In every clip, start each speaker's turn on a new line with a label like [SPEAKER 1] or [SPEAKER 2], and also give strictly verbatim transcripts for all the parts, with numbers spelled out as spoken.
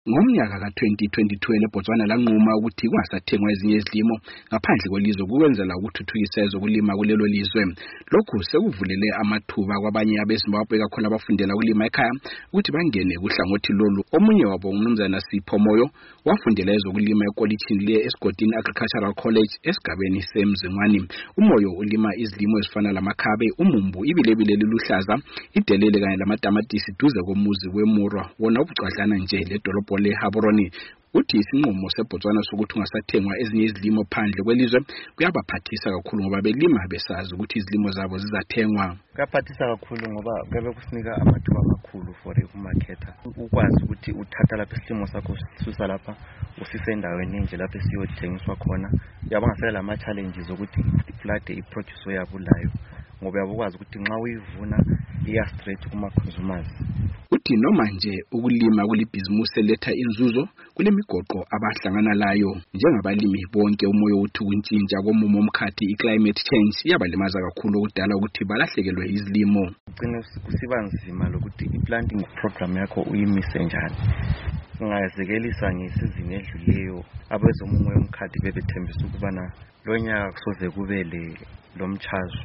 [SPEAKER 1] Ngomnyaka ka twenty twenty-two leBotswana lanquma ukuthi kungasathengwa ezinye izilimo ngaphandle kwelizwe kukwenzela ukuthuthukisa ezokulima kulelo lizwe. Lokhu sekuvulele amathuba kwabanye abeZimbabwe kakhulu abafundela ukulima ekhaya ukuthi bangene kuhlangothi lolu. Omunye wabo uMnumzana Sipho Moyo wafundela ezokulima ekolitshini le-Esgodini Agricultural College esigabeni seMzingwane. Umoyo ulima izilimo ezifana lamakhabe, umumbu, ibilebile liluhlaza, idelele kanye lamatamatisi duze komuzi weMurwa wona ubucwadlana nje ledolobho leHaboroni. Uthi isinqumo seBotswana sokuthi ungasathengwa ezinye izilimo phandle kwelizwe kuyabaphathisa kakhulu ngoba belima besazi ukuthi izilimo zabo zizathengwa.
[SPEAKER 2] Kuyaphathisa kakhulu ngoba kube kusinika amathuba amakhulu for ukumarketa. Ukwazi ukuthi uthatha lapha isilimo sakho sisusa lapha usise endaweni nje lapha siyothengiswa khona. Yabangasela lama challenges ukuthi iflate iproduce yabulayo ngoba yabukwazi ukuthi nxa uyivuna iya straight kuma consumers.
[SPEAKER 1] Uthi noma nje ukulima kulibhizimusi eletha inzuzo kulemigoqo abahlangana layo njengabalimi bonke. Umoyo uthi ukuntshintsha komumo omkhathi iclimate change iyabalimaza kakhulu ukudala ukuthi balahlekelwe izilimo.
[SPEAKER 2] Ugcine kusiba nzima lokuthi iplanting program yakho uyimise njani. Singazekelisa ngesizini edluleyo abezomumo omkhathi bebethembisa ukubana lonyaka kusoze kubele lomchazo.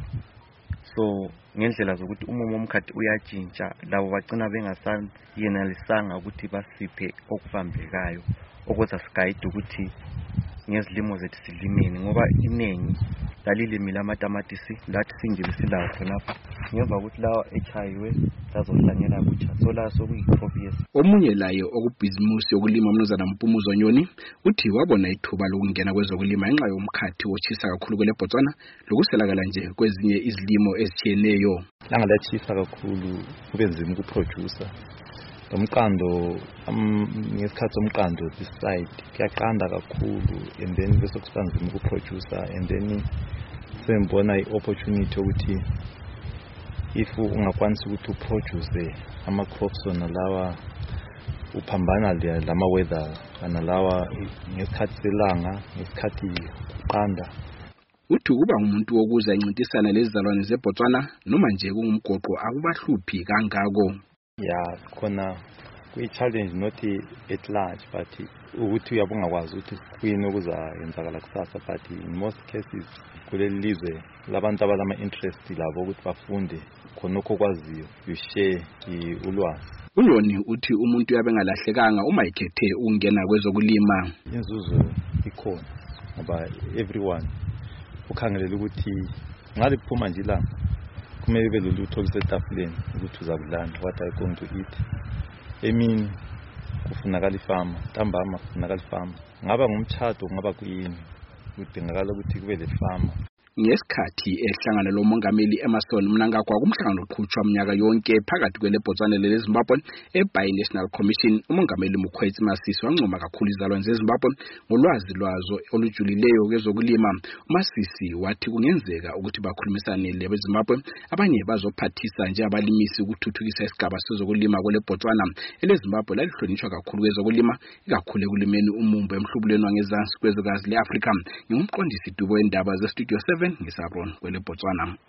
[SPEAKER 2] So ngendlela zokuthi umumo omkhathi uyatshintsha labo bagcina bengasayenalisanga ukuthi basiphe okuvambekayo okwenza sigayide ukuthi ngezilimo zethu silimeni ngoba inengi lalilimile amatamatisi lathi sinjile silawo khonapha ngemva ukuthi lawa echayiwe lazohlanyela kutsha so la sokuyi-obvious.
[SPEAKER 1] Omunye laye okubhizimusi yokulima uMnumzana Mpumuzo Nyoni uthi wabona ithuba lokungena kwezokulima ngenxa yomkhathi otshisa kakhulu kweleBotswana lokuselakala nje kwezinye izilimo ezitshiyeneyo.
[SPEAKER 3] Langa latshisa kakhulu kube nzima ukuproducer. Umqando ngesikhathi somqando this side kuyaqanda kakhulu and then bese kusanzima ukuproducer and then sembona iopportunity ukuthi if ungakwanisa ukuthi uproduce ama crops ona lawa uphambana lama weather ana lawa ngesikhathi selanga ngesikhathi uqanda.
[SPEAKER 1] Uthi kuba umuntu wokuza incintisana lezizalwane zeBotswana noma nje kungumgoqo akubahluphi kangako.
[SPEAKER 3] Yeah, khona kwi challenge not at large but ukuthi uyabungakwazi ukuthi kuyini okuzayenzakala kusasa but in most cases kuleli lizwe labantu abalama interest labo ukuthi bafunde khona okwaziyo you share ulwazi.
[SPEAKER 1] uNyoni uthi umuntu uyabengalahlekanga uma ikhethe ukungena kwezokulima.
[SPEAKER 3] Inzuzo ikhona ngoba everyone ukhangelela ukuthi ngale kuphuma nje la kumele belulutho lisetafuleni ukuthi uzakudlana what are you going to eat. Emini kufunakala ifama, ntambama kufunakala ifama. Ngaba ngumtshado ngaba kuyini kudingakala ukuthi kube le fama.
[SPEAKER 1] Ngesikhathi ehlangana lomongameli Emmerson Mnangagwa kumhlangano oqhutshwa umnyaka yonke phakathi kweleBotswana leZimbabwe eBay National Commission, umongameli Mokgweetsi Masisi wancoma kakhulu izalwane zeZimbabwe ngolwazi lwazo olujulileyo kwezokulima. Masisi wathi kungenzeka ukuthi bakhulumisane leBezimbabwe abanye bazophathisa nje abalimisi ukuthuthukisa isigaba sezokulima kweleBotswana. eleZimbabwe lalihlonishwa kakhulu kwezokulima ikakhulu ekulimeni umumbu emhlubulweni wangezansi kwezwekazi leAfrika. Ngumqondisi dubo endaba ze Studio seven ngisabron kweleBotswana.